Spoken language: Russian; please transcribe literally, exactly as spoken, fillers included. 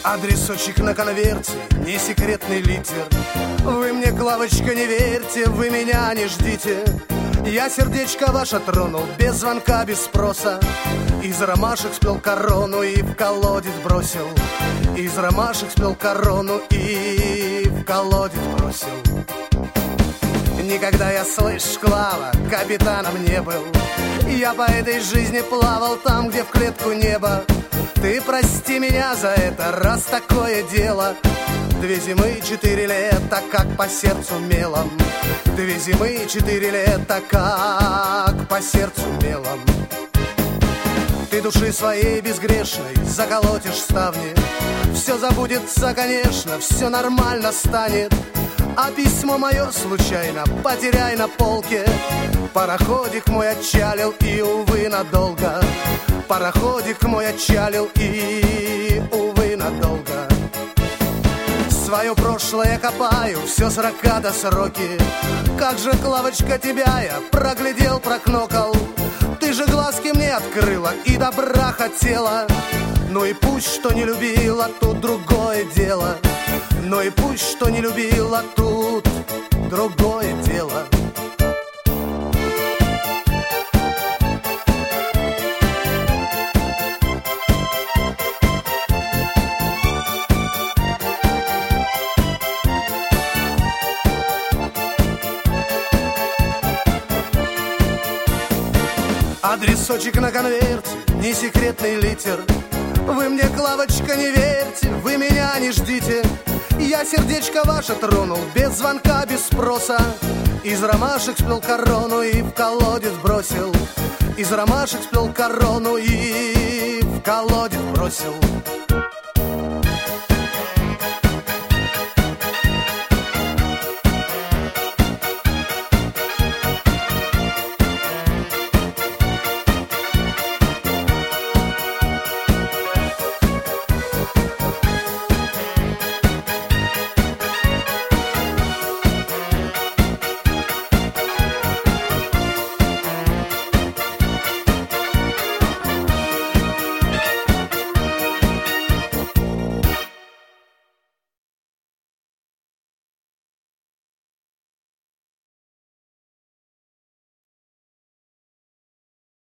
Адресочек на конверте, не секретный литер. Вы мне, Клавочка, не верьте, вы меня не ждите. Я сердечко ваше тронул, без звонка, без спроса. Из ромашек сплел корону и в колодец бросил. Из ромашек сплел корону и в колодец бросил. Никогда я, слышь, Клава, капитаном не был. Я по этой жизни плавал там, где в клетку небо. Ты прости меня за это, раз такое дело. Две зимы и четыре лета, как по сердцу мелом. Две зимы и четыре лета, как по сердцу мелом. Ты души своей безгрешной заколотишь ставни. Все забудется, конечно, все нормально станет. А письмо мое случайно потеряй на полке. Пароходик мой отчалил и, увы, надолго. Пароходик мой отчалил и, увы, надолго. Свое прошлое копаю, все с раката сроки. Как же, Клавочка, тебя я проглядел, прокнокал. Ты же глазки мне открыла и добра хотела. Ну и пусть, что не любила, тут другое дело. Ну и пусть, что не любила, тут другое дело. Адресочек на конверте, не секретный литер. Вы мне, Клавочка, не верьте, вы меня не ждите. Я сердечко ваше тронул, без звонка, без спроса. Из ромашек сплел корону и в колодец бросил. Из ромашек сплел корону и в колодец бросил.